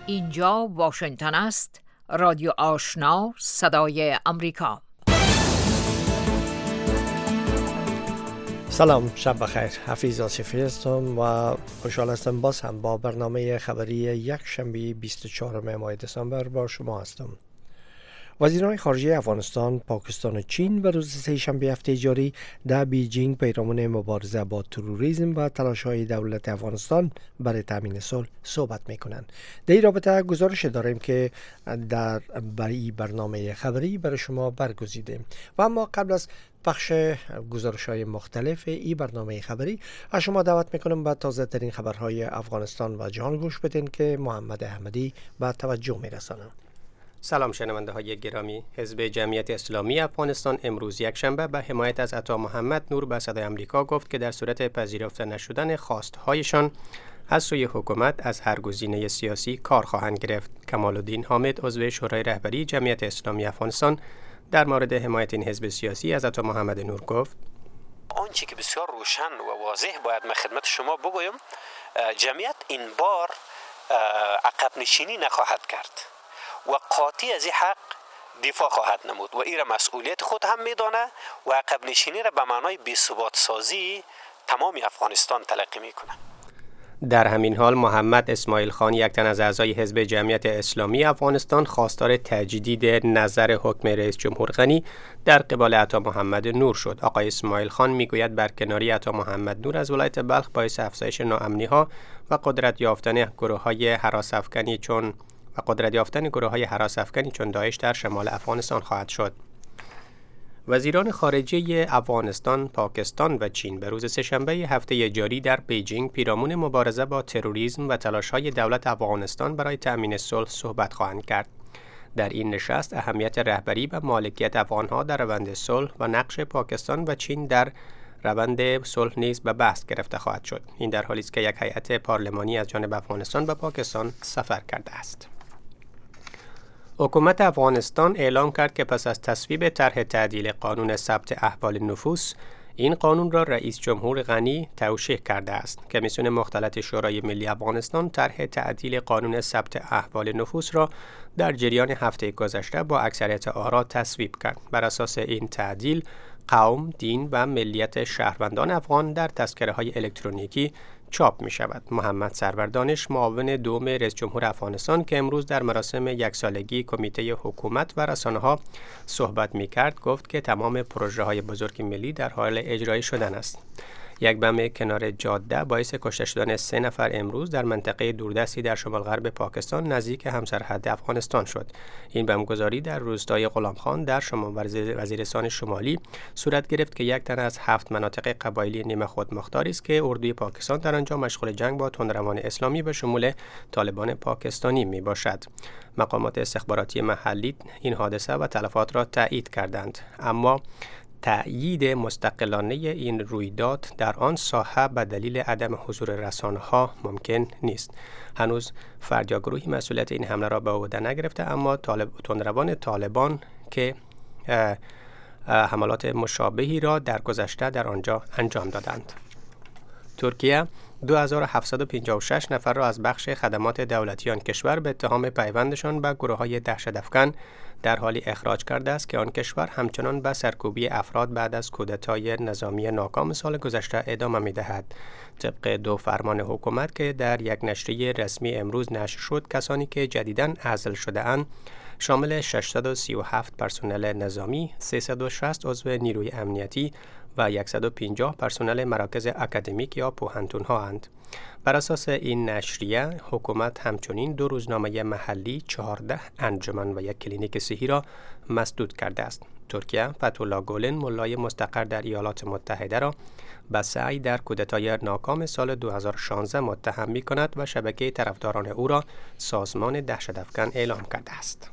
اینجا واشنگتن است. رادیو آشنا، صدای امریکا. سلام، شب بخیر. حفیظ آصفی هستم و خوشحال هستم باز هم با برنامه خبری یک شنبه 24 ماه دسامبر با شما هستم. وزیران خارجه افغانستان، پاکستان و چین و روز سه‌شنبه هفته جاری در بیجینگ پیرامون مبارزه با تروریسم و تلاش‌های دولت افغانستان برای تامین صلح صحبت می‌کنند. در این رابطه گزارش داریم که برای برنامه خبری برای شما برگزیدیم. و اما قبل از پخش گزارش‌های مختلف این برنامه خبری از شما دعوت می‌کنم به تازه‌ترین خبرهای افغانستان و جهان گوش بدین که محمد احمدی به توجه می‌رساند. سلام شنونده های گرامی. حزب جمعیت اسلامی افغانستان امروز یکشنبه به حمایت از عطا محمد نور به صدای آمریکا گفت که در صورت پذیرفته نشدن خواستهایشان از سوی حکومت از هر گزینه سیاسی کار خواهند گرفت. کمال الدین حامد عضو شورای رهبری جمعیت اسلامی افغانستان در مورد حمایت این حزب سیاسی از عطا محمد نور گفت: آنچه که بسیار روشن و واضح باید من خدمت شما بگویم، جمعیت این بار عقب نشینی نخواهد کرد و قاطع از این حق دفاع خواهد نمود و این را مسئولیت خود هم میدانه و عقب نشینی را به معنای بی‌ثبات سازی تمام افغانستان تلقی میکنه. در همین حال محمد اسماعیل خان، یک تن از اعضای حزب جمعیت اسلامی افغانستان، خواستار تجدید نظر حکم رئیس جمهور غنی در قبال عطا محمد نور شد. آقای اسماعیل خان میگوید برکناری عطا محمد نور از ولایت بلخ باعث افزایش ناامنی‌ها و قدرت یافتن گروه‌های هراس افکنی چون داعش در شمال افغانستان خواهد شد. وزیران خارجه افغانستان، پاکستان و چین به روز سه‌شنبه هفته جاری در بیجینگ پیرامون مبارزه با تروریسم و تلاش‌های دولت افغانستان برای تأمین صلح صحبت خواهند کرد. در این نشست اهمیت رهبری و مالکیت افغان‌ها در روند صلح و نقش پاکستان و چین در روند صلح نیز به بحث گرفته خواهد شد. این در حالی است که یک هیئت پارلمانی از جانب افغانستان به پاکستان سفر کرده است. حکومت افغانستان اعلام کرد که پس از تصویب طرح تعدیل قانون ثبت احوال نفوس، این قانون را رئیس جمهور غنی توشیح کرده است. کمیسیون مختلط شورای ملی افغانستان طرح تعدیل قانون ثبت احوال نفوس را در جریان هفته گذشته با اکثریت آرا تصویب کرد. بر اساس این تعدیل، قوم، دین و ملیت شهروندان افغان در تذکره‌های الکترونیکی چاپ می شود. محمد سرور دانش، معاون دوم رئیس جمهور افغانستان که امروز در مراسم یک سالگی کمیته حکومت و رسانه‌ها صحبت می کرد، گفت که تمام پروژه های بزرگ ملی در حال اجرایی شدن است. یک بم کنار جاده باعث کشته شدن 3 نفر امروز در منطقه دوردستی در شمال غرب پاکستان نزدیک همسرحد افغانستان شد. این بمبگذاری در روستای غلامخان در شمال وزیرستان شمالی صورت گرفت که یک تن از 7 مناطق قبایلی نیمه خودمختاری است که اردوی پاکستان در آنجا مشغول جنگ با تندروان اسلامی به شمول طالبان پاکستانی می باشد. مقامات استخباراتی محلی این حادثه و تلفات را تایید کردند، اما تأیید مستقلانه این رویداد در آن ساحه به دلیل عدم حضور رسانه‌ها ممکن نیست. هنوز فرد یا گروهی مسئولیت این حمله را به عهده نگرفته، اما تندروان طالبان که حملات مشابهی را در گذشته در آنجا انجام دادند. ترکیه 2756 نفر را از بخش خدمات دولتی آن کشور به اتهام پیوندشان به گروه‌های دهشت‌افکن در حالی اخراج کرده است که آن کشور همچنان به سرکوبی افراد بعد از کودتای نظامی ناکام سال گذشته ادامه می‌دهد. طبق 2 فرمان حکومت که در یک نشریه رسمی امروز نشر شد، کسانی که جدیداً عزل شده‌اند شامل 637 پرسنل نظامی، 360 عضو نیروی امنیتی و 150 پرسنل مراکز اکادمیک یا پوهنتون‌ها اند. بر اساس این نشریه، حکومت همچنین 2 روزنامه محلی، 14 انجمن و 1 کلینیک صحی را مسدود کرده است. ترکیه فتح‌الله گولن، ملای مستقر در ایالات متحده، را به سعی در کودتای ناکام سال 2016 متهم می‌کند و شبکه طرفداران او را سازمان دهشت‌افکن اعلام کرده است.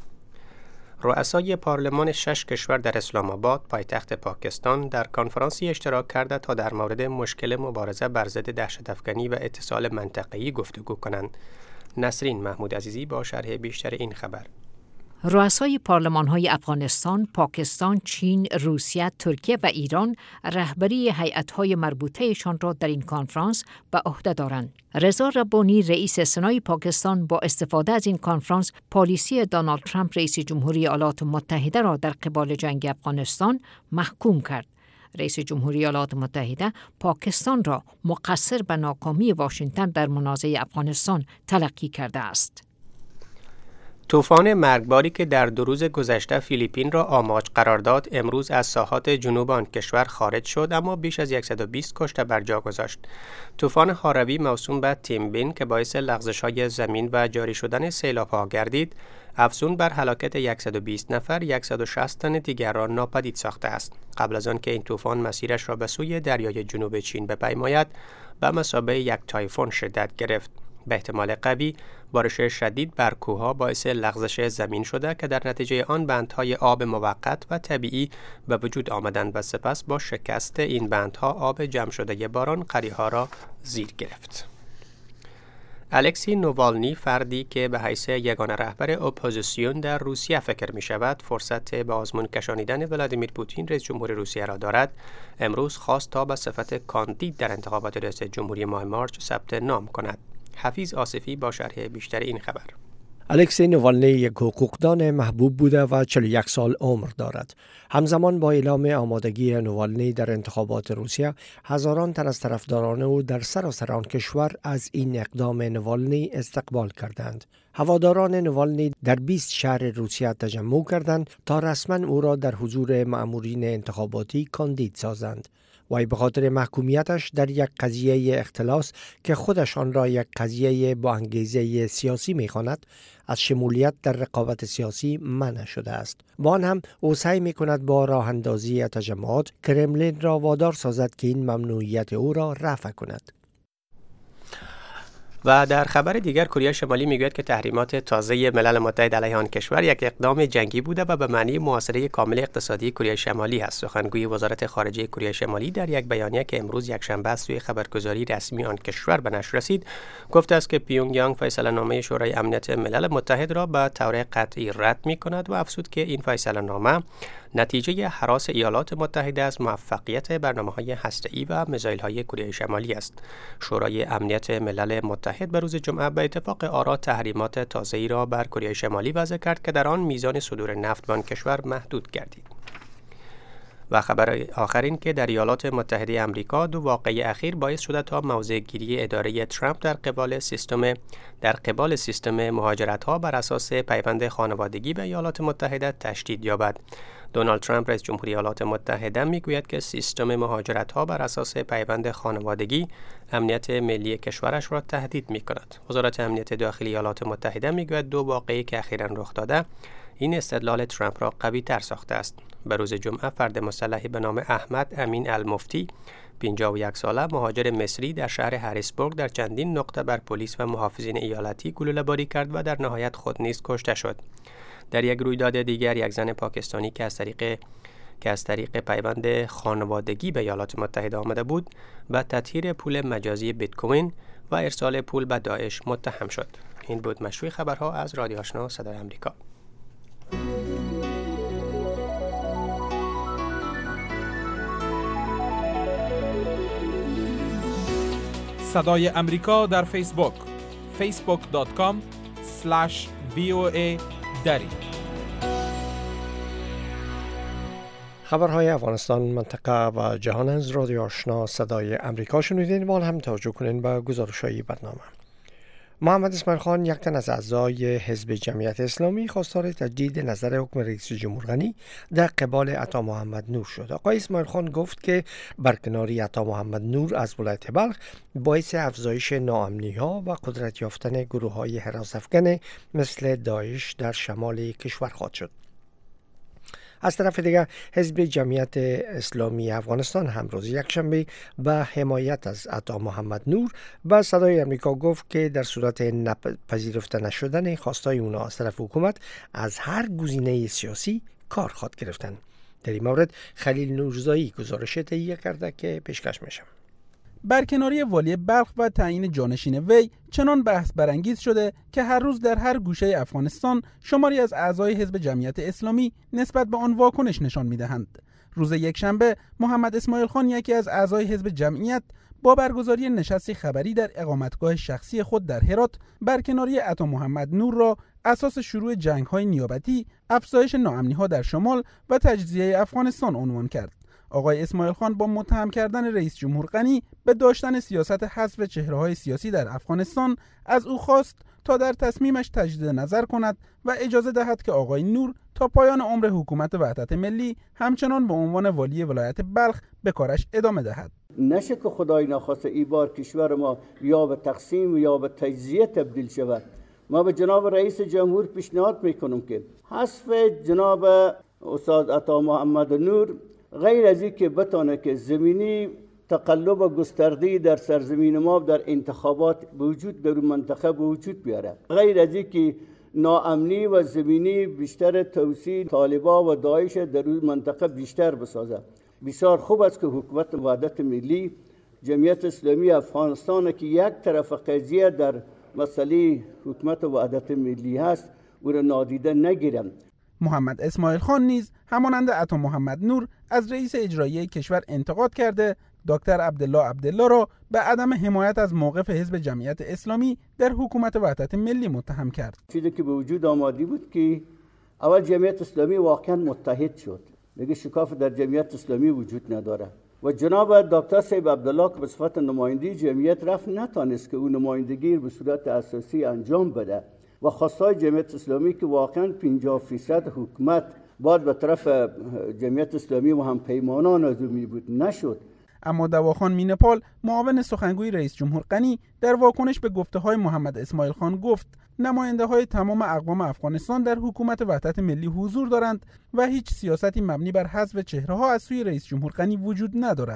رؤسای پارلمان 6 کشور در اسلام آباد، پایتخت پاکستان، در کنفرانسی اشتراک کرده تا در مورد مشکل مبارزه بر ضد دهشت‌افکنی و اتصال منطقه‌ای گفتگو کنند. نسرین محمود عزیزی با شرح بیشتر این خبر. رؤسای پارلمان‌های افغانستان، پاکستان، چین، روسیه، ترکیه و ایران رهبری هیئت‌های مربوطه‌شان را در این کنفرانس به عهده دارند. رضا ربانی رئیس سنای پاکستان با استفاده از این کنفرانس پالیسی دونالد ترامپ رئیس جمهوری ایالات متحده را در قبال جنگ افغانستان محکوم کرد. رئیس جمهوری ایالات متحده پاکستان را مقصر به ناکامی واشنگتن در منازعه افغانستان تلقی کرده است. طوفان مرگباری که در 2 روز گذشته فیلیپین را آماج قرار داد امروز از ساحات جنوب آن کشور خارج شد اما بیش از 120 کشته بر جا گذاشت. طوفان هاروی موسوم به تیمبین که باعث لغزش‌های زمین و جاری شدن سیلاب‌ها گردید، افزون بر هلاکت 120 نفر 160 تن دیگر را ناپدید ساخته است. قبل از آن که این طوفان مسیرش را به سوی دریای جنوب چین بپیماید، به مثابه یک تایفون شدت گرفت. به احتمال قوی بارش شدید بر کوه‌ها باعث لغزش زمین شده که در نتیجه آن بندهای آب موقت و طبیعی به وجود آمدند و سپس با شکست این بندها آب جمع شده باران قریه‌ها را زیر گرفت. الکسی نووالنی، فردی که به حیث یگانه رهبر اپوزیسیون در روسیه فکر می شود فرصت به آزمون کشانیدن ولادیمیر پوتین رئیس جمهور روسیه را دارد، امروز خواست تا به صفت کاندید در انتخابات ریاست جمهوری ماه مارچ ثبت نام کند. حفیظ آصفی با شرح بیشتر این خبر. الکسی نووالنی یک حقوقدان محبوب بوده و 41 سال عمر دارد. همزمان با اعلام آمادگی نووالنی در انتخابات روسیه، هزاران تن از طرفداران او در سراسر آن کشور از این اقدام نووالنی استقبال کردند. هواداران نووالنی در 20 شهر روسیه تجمع کردند تا رسما او را در حضور مأمورین انتخاباتی کاندید سازند. وی به خاطر محکومیتش در یک قضیه اختلاس که خودش آن را یک قضیه با انگیزه سیاسی می‌خواند، از شمولیت در رقابت سیاسی منع شده است. با آن هم او سعی می‌کند با راه اندازی تجمعات کرملین را وادار سازد که این ممنوعیت او را رفع کند. و در خبر دیگر کره شمالی میگوید که تحریمات تازه ملل متحد علیه آن کشور یک اقدام جنگی بوده و به معنی محاصره کامل اقتصادی کره شمالی است. سخنگوی وزارت خارجه کره شمالی در یک بیانیه که امروز یکشنبه از سوی خبرگزاری رسمی آن کشور به نشر رسید گفته است که پیونگ یانگ فیصله نامه شورای امنیت ملل متحد را به طور قطعی رد می‌کند و افزود که این فیصله نامه نتیجه هراس ایالات متحده از موفقیت برنامه‌های هسته‌ای و میزایل‌های کره شمالی است. شورای امنیت ملل متحد به روز جمعه به اتفاق آرا تحریمات تازه‌ای را بر کره شمالی وضع کرد که در آن میزان صدور نفت به آن کشور محدود گردید. و خبر آخرین که در ایالات متحده آمریکا 2 واقعه اخیر باعث شده تا موضع گیری اداره ترامپ در قبال سیستم مهاجرت‌ها بر اساس پیوند خانوادگی به ایالات متحده تشدید یابد. دونالد ترامپ رئیس جمهوری ایالات متحده میگوید که سیستم مهاجرت‌ها بر اساس پیوند خانوادگی امنیت ملی کشورش را تهدید می‌کند. وزارت امنیت داخلی ایالات متحده میگوید 2 واقعه که اخیراً رخ داده این استدلال ترامپ را قوی‌تر ساخته است. به روز جمعه فرد مسلحی به نام احمد امین المفتی 51 ساله مهاجر مصری در شهر هریسبورگ در چندین نقطه بر پلیس و محافظین ایالتی گلوله‌باری کرد و در نهایت خود نیز کشته شد. در یک رویداد دیگر یک زن پاکستانی که از طریق پیوند خانوادگی به ایالات متحده آمده بود و تطهیر پول مجازی بیت کوین و ارسال پول به داعش متهم شد. این بود مشروع خبرها از رادیو آشنا صدای آمریکا. صدای امریکا در فیسبوک facebook.com/VOA دری. خبرهای افغانستان، منطقه و جهان از رادیو آشنا صدای امریکا شنیدین. و هم توجه کنین به گزارش‌های برنامه. محمد اسماعیل خان، یک تن از اعضای حزب جمعیت اسلامی، خواستار تجدید نظر حکم رئیس جمهور غنی در قبال عطا محمد نور شد. آقای اسماعیل خان گفت که برکناری عطا محمد نور از ولایت بلخ باعث افزایش ناامنی‌ها و قدرت یافتن گروه‌های هراس‌افکن مثل داعش در شمال کشور خواهد شد. از طرف دیگر حزب جمعیت اسلامی افغانستان هم روز یکشنبه به حمایت از عطا محمد نور به صدای امریکا گفت که در صورت پذیرفته نشدن خواستای اونا از طرف حکومت از هر گزینه سیاسی کار خواهد گرفتن. در این مورد خلیل نورزایی گزارش تهیه کرده که پیشکش میشم. برکناری والی بلخ و تعیین جانشین وی چنان بحث برانگیز شده که هر روز در هر گوشه افغانستان شماری از اعضای حزب جمعیت اسلامی نسبت به آن واکنش نشان می‌دهند. روز یکشنبه محمد اسماعیل خان، یکی از اعضای حزب جمعیت، با برگزاری نشستی خبری در اقامتگاه شخصی خود در هرات، برکناری عطا محمد نور را اساس شروع جنگ‌های نیابتی، افزایش ناامنی‌ها در شمال و تجزیه افغانستان عنوان کرد. آقای اسماعیل خان با متهم کردن رئیس جمهور غنی به داشتن سیاست حذف چهره‌های سیاسی در افغانستان از او خواست تا در تصمیمش تجدید نظر کند و اجازه دهد که آقای نور تا پایان عمر حکومت وحدت ملی همچنان به عنوان والی ولایت بلخ به کارش ادامه دهد. نشه که خدای نخواسته این بار کشور ما یا به تقسیم یا به تجزیه تبدیل شود. ما به جناب رئیس جمهور پیشنهاد میکنم که حذف جناب استاد عطا محمد نور غیر از این که بتانه که زمینی تقلب و گسترده‌ای در سرزمین ما در انتخابات وجود در منطقه وجود بیاره، غیر از این که ناامنی و زمینی بیشتر توسیع طالبا و داعش در منطقه بیشتر بسازه. بسیار خوب است که حکومت وحدت ملی جمعیت اسلامی افغانستان که یک طرف قضیه در مسئله حکومت وحدت ملی هست او را نادیده نگیرم. محمد اسماعیل خان نیز همانند عطا محمد نور از رئیس اجرایی کشور انتقاد کرده دکتر عبدالله را به عدم حمایت از موقف حزب جمعیت اسلامی در حکومت وحدت ملی متهم کرد. چیزی که به وجود آمده بود که اول جمعیت اسلامی واقعا متحد شد، دیگه شکاف در جمعیت اسلامی وجود نداره و جناب دکتر صاحب عبدالله که به صفت نماینده جمعیت رفت نتانست که اون نمایندگی به صورت اساسی انجام بده و خواستای جمعیت اسلامی که واقعا 50% حکومت باید به طرف جمعیت اسلامی و هم پیمانان آزمی بود نشد. اما دواخان مینپال، معاون سخنگوی رئیس جمهور غنی، در واکنش به گفته‌های محمد اسماعیل خان گفت نماینده‌های تمام اقوام افغانستان در حکومت وحدت ملی حضور دارند و هیچ سیاستی مبنی بر حذف چهره‌ها از سوی رئیس جمهور غنی وجود ندارد.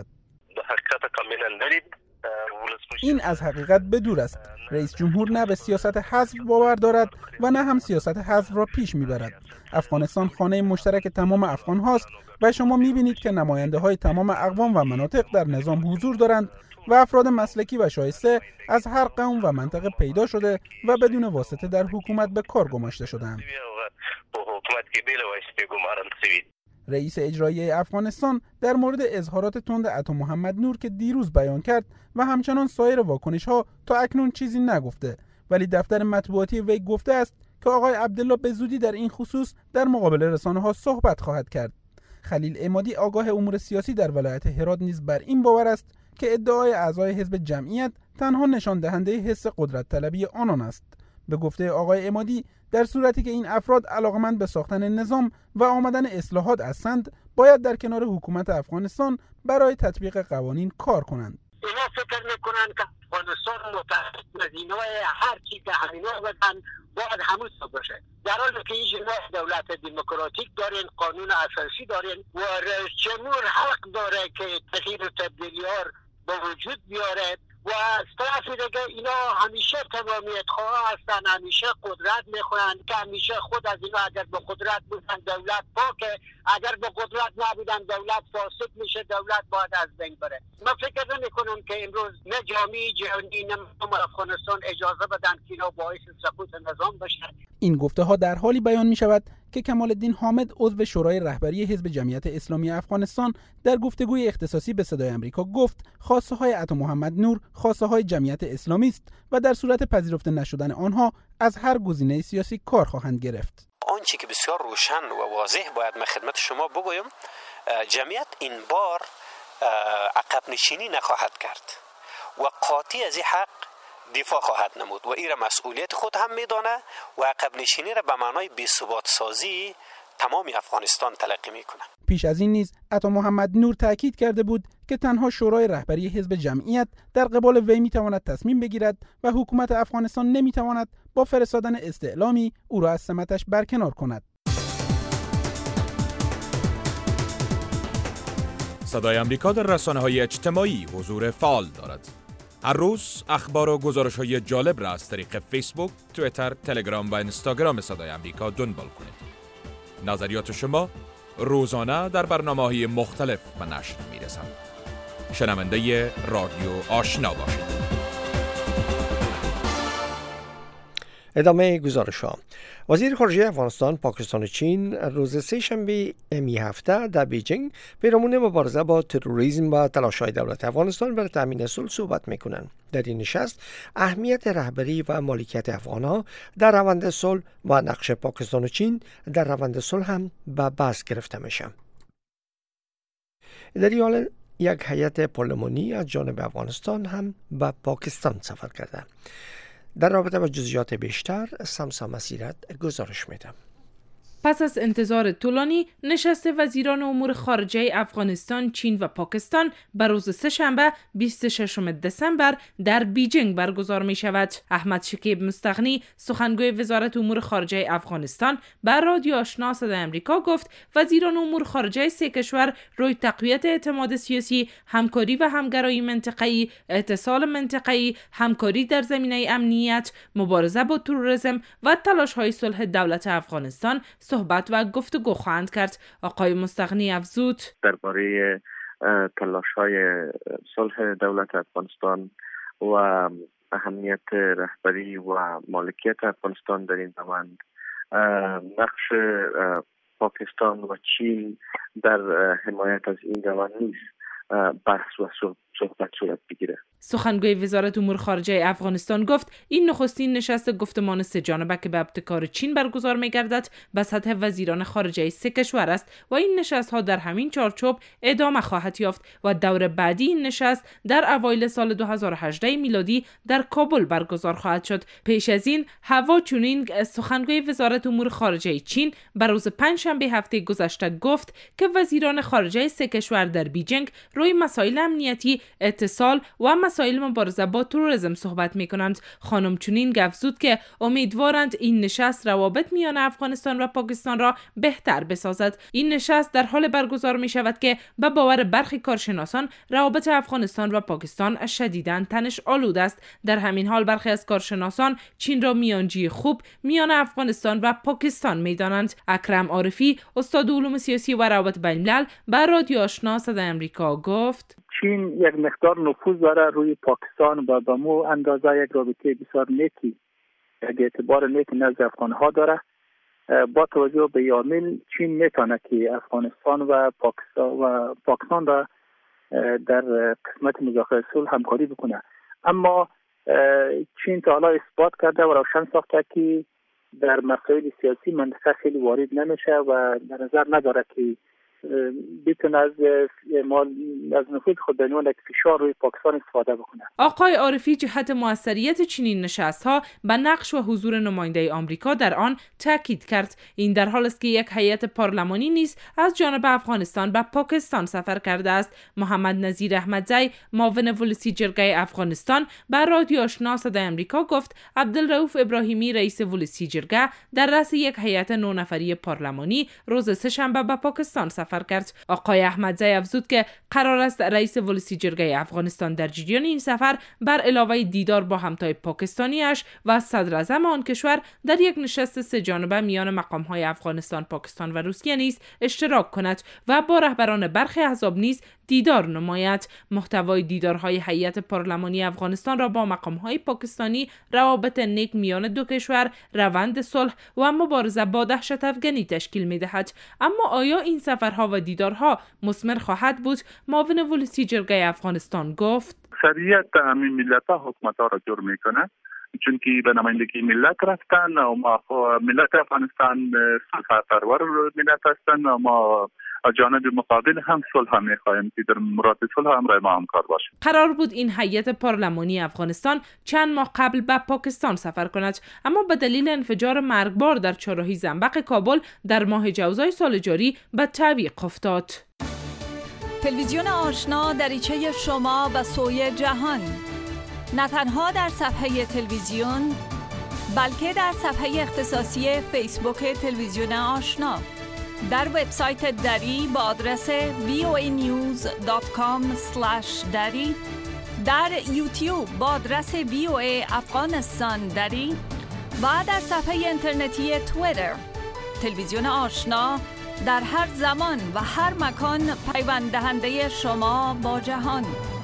این از حقیقت بدور است. رئیس جمهور نه به سیاست حذف باور دارد و نه هم سیاست حذف را پیش میبرد. افغانستان خانه مشترک تمام افغان هاست و شما میبینید که نماینده های تمام اقوام و مناطق در نظام حضور دارند و افراد مسلکی و شایسته از هر قوم و منطقه پیدا شده و بدون واسطه در حکومت به کار گماشته شدند. رئیس اجرایی افغانستان در مورد اظهارات تند عطا محمد نور که دیروز بیان کرد و همچنان سایر واکنش‌ها تا اکنون چیزی نگفته، ولی دفتر مطبوعاتی وی گفته است که آقای عبدالله به زودی در این خصوص در مقابل رسانه‌ها صحبت خواهد کرد. خلیل عمادی آگاه امور سیاسی در ولایت هرات نیز بر این باور است که ادعای اعضای حزب جمعیت تنها نشان دهنده حس قدرت طلبی آنان است. به گفته آقای عمادی در صورتی که این افراد علاقمند به ساختن نظام و آمدن اصلاحات هستند، باید در کنار حکومت افغانستان برای تطبیق قوانین کار کنند. اینا فکر میکنن که افغانستان مدینای هر چی که همینا بدن باید همون باشه، در حالی که این دولت دموکراتیک دارین، قانون اساسی دارین و رئیس جمهور حق داره که تغییر و تبدیلی‌ها به وجود بیاره و از طرف دیگه اینا همیشه تمامیت خواه هستن، همیشه قدرت میخوان که همیشه خود از اینا اگر به قدرت بودن دولت پاکه، اگر به قدرت نبودن دولت فاسد میشه، دولت باید از بین بره. من فکر نمیکنم که امروز نه جامعه جهانی نه مردم افغانستان اجازه بدن که اینا باعث سقوط نظام بشن. این گفته ها در حالی بیان می شود که کمال الدین حامد عضو شورای رهبری حزب جمعیت اسلامی افغانستان در گفتگوی اختصاصی به صدای آمریکا گفت خواسته های عطا محمد نور خواسته های جمعیت اسلامی است و در صورت پذیرفته نشدن آنها از هر گزینه سیاسی کار خواهند گرفت. آنچه که بسیار روشن و واضح باید من خدمت شما بگویم، جمعیت این بار عقب نشینی نخواهد کرد و قاطع از این حق دفاع خواهد نمود و این را مسئولیت خود هم میدانه و عقب نشینی را به معنای بی‌ثبات سازی تمام افغانستان تلقی میکنه. پیش از این نیز عطا محمد نور تاکید کرده بود که تنها شورای رهبری حزب جمعیت در قبال وی میتواند تصمیم بگیرد و حکومت افغانستان نمیتواند با فرستادن استعلامی او را از سمتش برکنار کند. صدای آمریکا در رسانه‌های اجتماعی حضور فعال دارد. هر روز اخبار و گزارش‌های جالب را از طریق فیسبوک، توییتر، تلگرام و اینستاگرام صدای آمریکا دنبال کنید. نظریات شما روزانه در برنامه‌های مختلف به نشر می‌رسند. شنونده رادیو آشنا باشید. ادامه گزارش ها. وزیر خارجه افغانستان، پاکستان و چین روز سه‌شنبه این هفته در بیجینگ پیرامون مبارزه با تروریسم و تلاش‌های دولت افغانستان برای تامین صلح صحبت می‌کنند. در این نشست اهمیت رهبری و مالکیت افغان‌ها در روند صلح و نقش پاکستان و چین در روند صلح هم به بحث گرفته میشه. در این حال یک هیئت پارلمانی از جانب افغانستان هم به پاکستان سفر کرده. در رابطه با جزئیات بیشتر سمسا مسیرت گزارش میدم. پس از انتظار طولانی نشست وزیران امور خارجه افغانستان، چین و پاکستان بر روز سه‌شنبه 26 دسامبر در بیجینگ برگزار می شود. احمد شکیب مستغنی، سخنگوی وزارت امور خارجه افغانستان، بر رادیو آشنا صدای آمریکا گفت وزیران امور خارجه سه کشور روی تقویت اعتماد سیاسی، همکاری و همگرایی منطقه‌ای، اتصال منطقه‌ای، همکاری در زمینه امنیت، مبارزه با تروریسم و تلاش‌های صلح دولت افغانستان صحبت و گفتگو خواهند کرد. آقای مستغنی افزود درباره تلاش‌های صلح دولت افغانستان و اهمیت رهبری و مالکیت افغانستان در این روند، نقش پاکستان و چین در حمایت از این روند نیز بحث و صحبت صورت بگیره. سخنگوی وزارت امور خارجه افغانستان گفت این نخستین نشست گفتمان سه جانبه که به ابتکار چین برگزار می‌گردد به سطح وزیران خارجه سه کشور است و این نشست‌ها در همین چارچوب ادامه خواهد یافت و دور بعدی این نشست در اوایل سال 2018 میلادی در کابل برگزار خواهد شد. پیش از این هوا چونینگ، سخنگوی وزارت امور خارجه چین، بر روز پنجشنبه هفته گذشته گفت که وزیران خارجه سه کشور در بیجینگ روی مسائل امنیتی، اتصال و مسائل مبارزه با تروریسم صحبت می‌کنند. خانم چونینگ افزود که امیدوارند این نشست روابط میان افغانستان و پاکستان را بهتر بسازد. این نشست در حال برگزار می شود که به باور برخی کارشناسان روابط افغانستان و پاکستان شدیداً تنش آلود است. در همین حال برخی از کارشناسان چین را میانجی خوب میان افغانستان و پاکستان می‌دانند. اکرم عارفی، استاد علوم سیاسی و روابط بین‌الملل، به رادیو آشنا صدای آمریکا گفت چین یک مقدار نفوذ داره روی پاکستان و به مو اندازه یک رابطه بسیار نیکی، یک اعتبار نیک نزد افغانها داره. با توجه به عامل چین میتونه که افغانستان و پاکستان را در قسمت مذاکره صلح همکاری بکنه، اما چین تا حالا اثبات کرده و روشن ساخته که در مسائل سیاسی منطقه خیلی وارد نمیشه و در نظر نداره که بتونه از نفوذ خود به عنوان فشار روی پاکستان استفاده بکنه. آقای عارفی جهت موثریت چنین نشست‌ها به نقش و حضور نماینده آمریکا در آن تاکید کرد. این در حالی است که یک هیئت پارلمانی نیز از جانب افغانستان به پاکستان سفر کرده است. محمد نظیر احمدزی، معاون ولسی جرگه افغانستان، به رادیو آشنا صدای آمریکا گفت عبدالرؤوف ابراهیمی، رئیس ولسی جرگه، در رأس یک هیئت 9 نفری پارلمانی روز سه‌شنبه به پاکستان سفر کرد. آقای احمدزی افزود که قرار است رئیس ولسی جرگه افغانستان در جریان این سفر بر علاوه دیدار با همتای پاکستانیش و صدر اعظم آن کشور در یک نشست سه جانبه میان مقام‌های افغانستان، پاکستان و روسیه نیز اشتراک کند و با رهبران برخی احزاب نیز دیدار نماید. محتوای دیدارهای هیئت پارلمانی افغانستان را با مقام‌های پاکستانی روابط نیک میان دو کشور، روند صلح و مبارزه با دهشت افغانی تشکیل می‌دهد. اما آیا این سفرها و دیدارها مثمر خواهد بود؟ معاون ولسی جرگه افغانستان گفت شریعت همین ملت‌ها حکومت‌ها را جور می‌کنه، چون که به نمایندگی ملت رفتن و ما ملت افغانستان صلح پرور ملت هستند و ما جانب مقابل هم صلح می‌خواهیم که در مراد صلح هم ما همکار باشیم. قرار بود این هیئت پارلمانی افغانستان چند ماه قبل به پاکستان سفر کند، اما به دلیل انفجار مرگبار در چهارراهی زنبق کابل در ماه جوزای سال جاری به تعویق افتاد. تلویزیون آشنا دریچه شما به سوی جهان، نه تنها در صفحه تلویزیون بلکه در صفحه اختصاصی فیسبوک تلویزیون آشنا، در وبسایت دری با آدرس voanews.com/dari، در یوتیوب با آدرس VOA افغانستان دری و در صفحه اینترنتی توییتر. تلویزیون آشنا در هر زمان و هر مکان پیوند دهنده شما با جهان.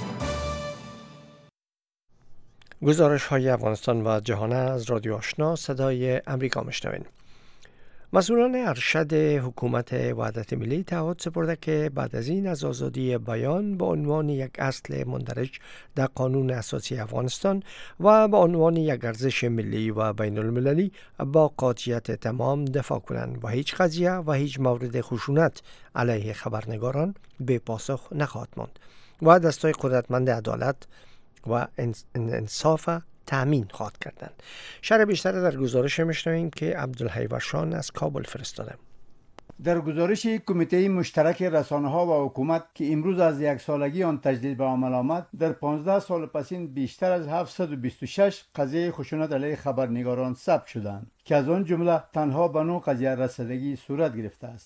گزارش های افغانستان و جهان از رادیو آشنا صدای امریکا میشنوین. مسئولان ارشد حکومت وحدت ملی تعهد سپرده که بعد از این از آزادی بیان به عنوان یک اصل مندرج در قانون اساسی افغانستان و به عنوان یک ارزش ملی و بین المللی با قاطعیت تمام دفاع کنند و هیچ قضیه و هیچ مورد خشونت علیه خبرنگاران به پاسخ نخواهد ماند و دستای قدرتمند عدالت و انصاف تأمین خواهد کردند. شرح بیشتر در گزارش میشنویم که عبدالحی ورشان از کابل فرستاده. در گزارش کمیته مشترک رسانه‌ها و حکومت که امروز از یک سالگی آن تجدید به عمل آمد، در 15 سال پسین بیشتر از 726 قضیه خشونت علیه خبرنگاران ثبت شدند که از آن جمله تنها به 9 قضیه رسیدگی صورت گرفته است.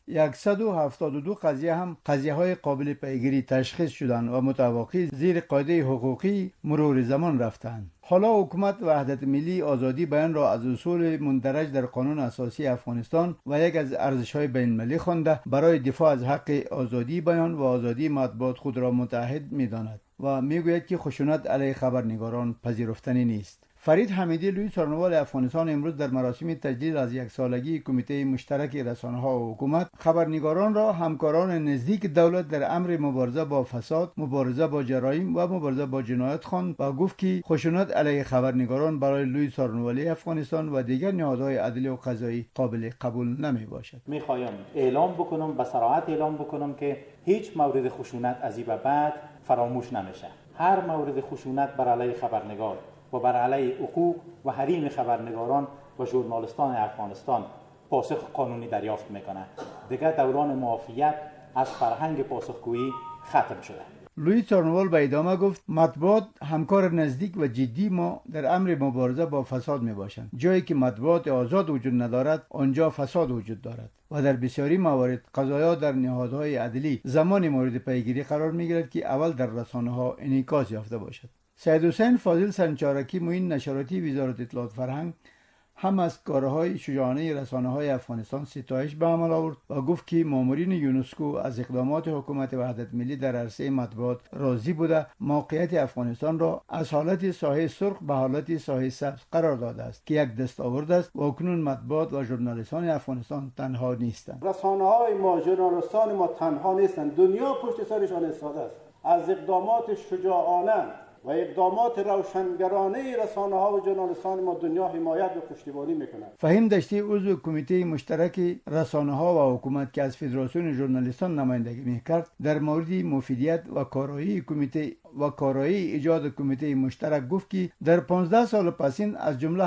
172 قضیه هم قضیه‌های قابل پیگیری تشخیص شدند و متوقی زیر قاعده حقوقی مرور زمان رفتند. حالا حکومت وحدت ملی آزادی بیان را از اصول مندرج در قانون اساسی افغانستان و یک از ارزش‌های بین‌المللی خوانده برای دفاع از حق آزادی بیان و آزادی مطبوعات خود را متحد می‌داند و می‌گوید که خشونت علیه خبرنگاران پذیرفتنی نیست. فرید حمیدی لوی سارنوال افغانستان امروز در مراسم تجدید از یک سالگی کمیته مشترک رسانه‌ها و حکومت خبرنگاران را همکاران نزدیک دولت در امر مبارزه با فساد، مبارزه با جرایم و مبارزه با جنایت خواند و گفت که خشونت علیه خبرنگاران برای لوی سارنوالی افغانستان و دیگر نهادهای عدلی و قضایی قابل قبول نمی باشد. میخوایم اعلام بکنم، به صراحت اعلام بکنم که هیچ مورد خشونت از این به بعد فراموش نمیشه. هر مورد خشونت بر علیه خبرنگار و بر علیه حقوق و حریم خبرنگاران و ژورنالیستان افغانستان پاسخ قانونی دریافت میکنه. دیگر دوران معافیت از فرهنگ پاسخگویی ختم شده. لوی سارنوال به ادامه گفت مطبوعات همکار نزدیک و جدی ما در امر مبارزه با فساد می باشند. جایی که مطبوعات آزاد وجود ندارد آنجا فساد وجود دارد و در بسیاری موارد قضایا در نهادهای عدلی زمان مورد پیگیری قرار می گیرد که اول در رسانه ها انعکاس یافته باشد. سید حسین فاضل سنجارکی معین نشراتی وزارت اطلاعات فرهنگ هم از کارهای شجاعانه رسانه‌های افغانستان ستایش به عمل آورد و گفت که مامورین یونسکو از اقدامات حکومت وحدت ملی در عرصه مطبوعات راضی بوده موقعیت افغانستان را از حالت ساحه سرخ به حالت ساحه سبز قرار داده است که یک دستاورد است و اکنون مطبوعات و ژورنالیستان افغانستان تنها نیستند. رسانه‌های ما، ژورنالیستان ما تنها نیستند. دنیا پشت سرشان ایستاده است. از اقدامات شجاعانه و اقدامات روشنگرانه رسانه‌ها و ژورنالیستان ما دنیا حمایت و پشتیبانی می‌کند. فهیم دشتی عضو کمیته مشترک رسانه‌ها و حکومت که از فدراسیون ژورنالیستان نمایندگی می‌کرد در مورد مفیدیت و کارایی کمیته و کارایی ایجاد کمیته مشترک گفت که در 15 سال پسین از جمله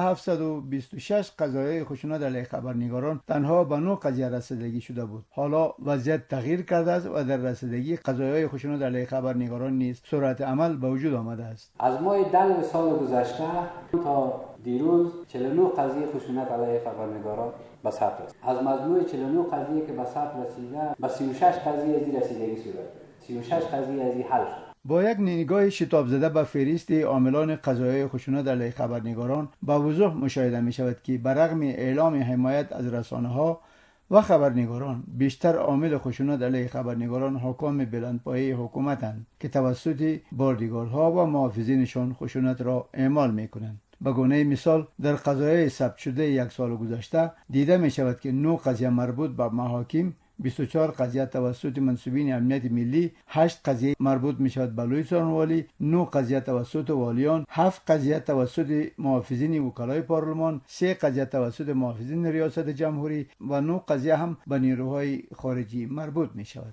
726 قضایای خشونت علیه خبرنگاران تنها به 9 قضیه رسیدگی شده بود. حالا وضعیت تغییر کرده است و در رسیدگی قضایای خشونت علیه خبرنگاران نیز سرعت عمل به وجود آمده است. از ماه 10 سال گذشته تا دیروز 49 قضیه خشونت علیه خبرنگاران به ثبت است. از مجموع 49 قضیه که به ثبت رسیده به 36 قضیه از رسیدگی صورت 36 قضیه از حل شد. با یک نگاه شتاب زده به فهرست عاملان قضایای خشونت علیه خبرنگاران با وضوح مشاهده می شود که برغم اعلام حمایت از رسانه‌ها و خبرنگاران بیشتر عامل خشونت علیه خبرنگاران حکام بلندپایه حکومتند که توسط باردگارها و محافظینشان خشونت را اعمال می کنند. به گونه مثال در قضایای ثبت شده یک سال گذشته دیده می شود که 9 قضیه مربوط به محاکم، 24 قضیه توسط منصوبین امنیت ملی، 8 قضیه مربوط می شود به لوی سارنوالی، 9 قضیه توسط والیان، 7 قضیه توسط محافظین وکلای پارلمان، 3 قضیه توسط محافظین ریاست جمهوری و 9 قضیه هم به نیروهای خارجی مربوط می شود.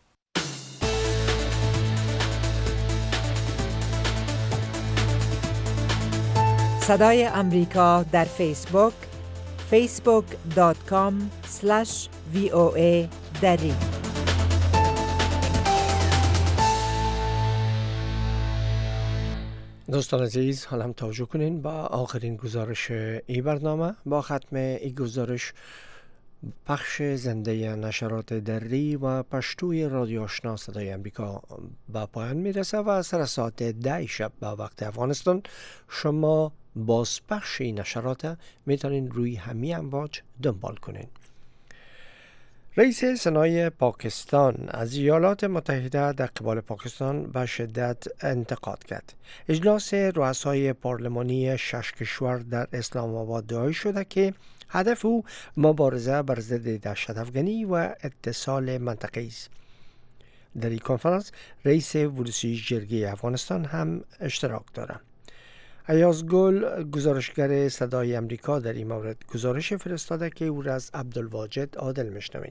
صدای امریکا در فیسبوک facebook.com/VOA دری. دوستان عزیز، حالا هم توجه کنین با آخرین گزارش ای برنامه. با ختم ای گزارش پخش زنده نشرات دری و پشتوی رادیو آشنا صدای امریکا به پایان میرسه و سر ساعت 10 شب به وقت افغانستان شما بازپخش نشرات میتونین روی همین امواج دنبال کنین. رئیس سنای پاکستان از ایالات متحده در قبال پاکستان به شدت انتقاد کرد. اجلاس رؤسای پارلمانی 6 کشور در اسلام آباد دعای شده که هدف او مبارزه بر ضد دهشت‌افکنی و اتصال منطقه‌ای است. در این کنفرانس رئیس ورودی جرگه افغانستان هم اشتراک دارد. ایاز گل گزارشگر صدای امریکا در این مورد گزارش فرستاده که او را از عبدالواجد عادل میشنوید.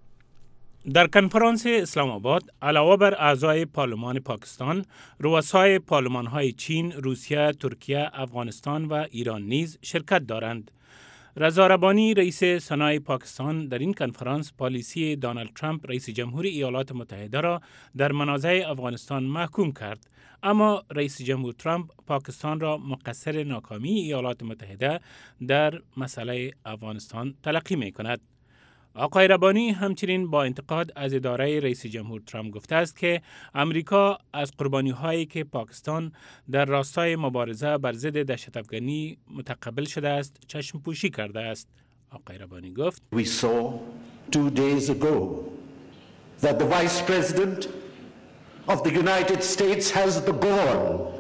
در کنفرانس اسلام آباد علاوه بر اعضای پارلمان پاکستان، رؤسای پارلمان‌های چین، روسیه، ترکیه، افغانستان و ایران نیز شرکت دارند. رضا ربانی رئیس سنای پاکستان در این کنفرانس پالیسی دونالد ترامپ رئیس جمهور ایالات متحده را در منازع افغانستان محکوم کرد، اما رئیس جمهور ترامپ پاکستان را مقصر ناکامی ایالات متحده در مسئله افغانستان تلقی می کند. آقای ربانی همچنین با انتقاد از اداره رئیس جمهور ترامپ گفته است که امریکا از قربانی‌هایی که پاکستان در راستای مبارزه بر ضد دهشت‌افکنی متقبل شده است چشم پوشی کرده است. آقای ربانی گفت: We saw 2 days ago that the Vice President of the United States has the gall.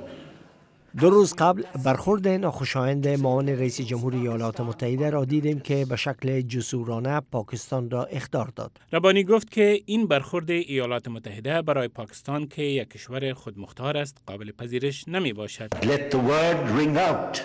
2 روز قبل برخورد ناخوشایند معاون رئیس جمهور ایالات متحده را دیدیم که به شکل جسورانه پاکستان را اخطار داد. ربانی گفت که این برخورد ایالات متحده برای پاکستان که یک کشور خودمختار است قابل پذیرش نمی باشد. Let the word ring out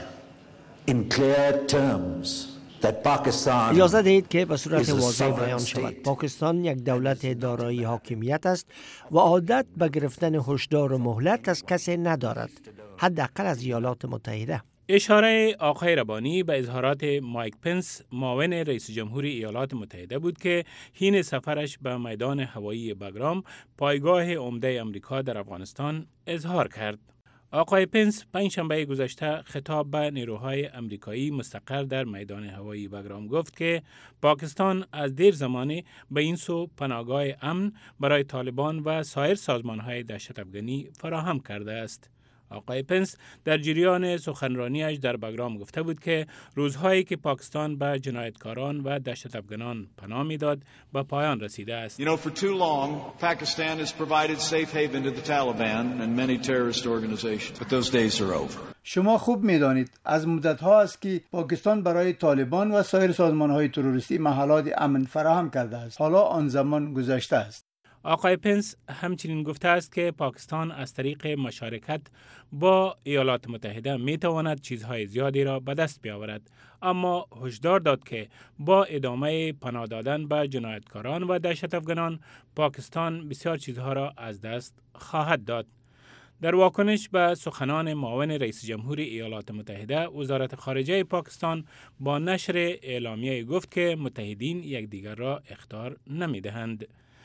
in clear terms that Pakistan اجازه دهید که به صورت واضح بیان شود پاکستان یک دولت دارای حاکمیت است و عادت به گرفتن هشدار و مهلت از کسی ندارد، حداقل از ایالات متحده. اشاره آقای ربانی به اظهارات مایک پنس معاون رئیس جمهور ایالات متحده بود که حین سفرش به میدان هوایی بگرام پایگاه عمده آمریکا در افغانستان اظهار کرد. آقای پنس پنجشنبه گذشته خطاب به نیروهای آمریکایی مستقر در میدان هوایی بگرام گفت که پاکستان از دیر زمانی به این سو پناهگاه امن برای طالبان و سایر سازمانهای دهشت‌افکنی فراهم کرده است. آقای پنس در جریان سخنرانیش در بگرام گفته بود که روزهایی که پاکستان به جنایتکاران و دهشت‌افکنان پناه می‌داد به پایان رسیده است. For too long Pakistan has provided safe haven to the Taliban and many terrorist organizations. But those days are over. شما خوب می‌دانید از مدت‌ها است که پاکستان برای طالبان و سایر سازمان‌های تروریستی محلات امن فراهم کرده است. حالا آن زمان گذشته است. آقای پنس همچنین گفته است که پاکستان از طریق مشارکت با ایالات متحده می تواند چیزهای زیادی را به دست بیاورد، اما هشدار داد که با ادامه پناه دادن به جنایتکاران و دهشت‌افکنان پاکستان بسیار چیزها را از دست خواهد داد. در واکنش به سخنان معاون رئیس جمهور ایالات متحده، وزارت خارجه پاکستان با نشر اعلامیه گفت که متحدین یکدیگر را اخطار نمی‌دهند.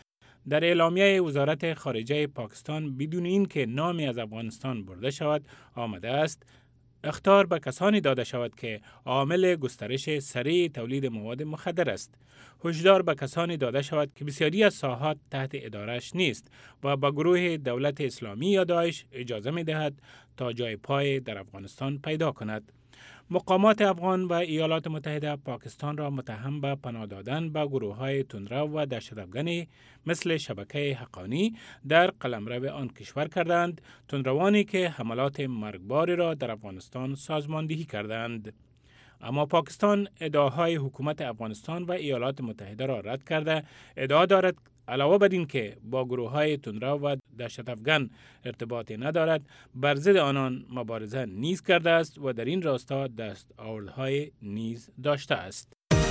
در اعلامیه وزارت خارجه پاکستان بدون اینکه نامی از افغانستان برده شود آمده است اخطار به کسانی داده شود که عامل گسترش سریع تولید مواد مخدر است. هشدار به کسانی داده شود که بسیاری از ساحات تحت ادارش نیست و به گروه دولت اسلامی یا داعش اجازه می دهد تا جای پای در افغانستان پیدا کند. مقامات افغان و ایالات متحده پاکستان را متهم به پناه دادن به گروه‌های تندرو و دهشت‌افکنی مثل شبکه حقانی در قلمرو آن کشور کردند، تندروانی که حملات مرگباری را در افغانستان سازماندهی کردند. اما پاکستان ادعاهای حکومت افغانستان و ایالات متحده را رد کرده ادعا دارد علاوه بر این که با گروه‌های تندرو و دهشت‌افکن ارتباطی ندارد، بر ضد آنان مبارزه نیز کرده است و در این راستا دستاوردهای نیز داشته است.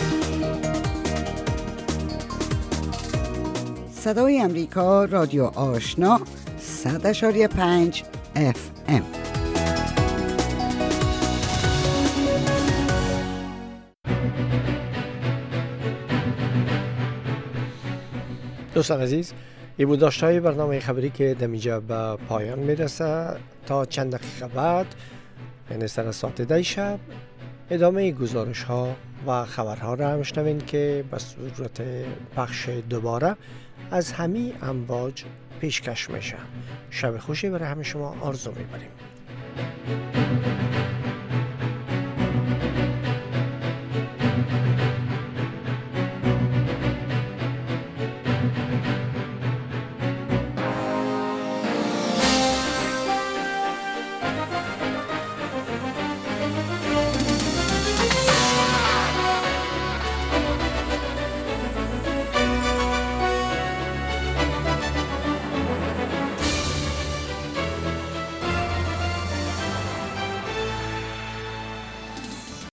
صدای امریکا، رادیو آشنا، 100.5 FM. دوستان عزیز، این بود داشتهای برنامه خبری که دمیجا به پایان میرسه. تا چند دقیقه بعد یعنی سر ساعت 10 شب ادامه گزارش ها و خبرها را میشنوین که به صورت پخش دوباره از همین امواج پیشکش میشه. شب خوشی برای همه شما آرزو میبریم.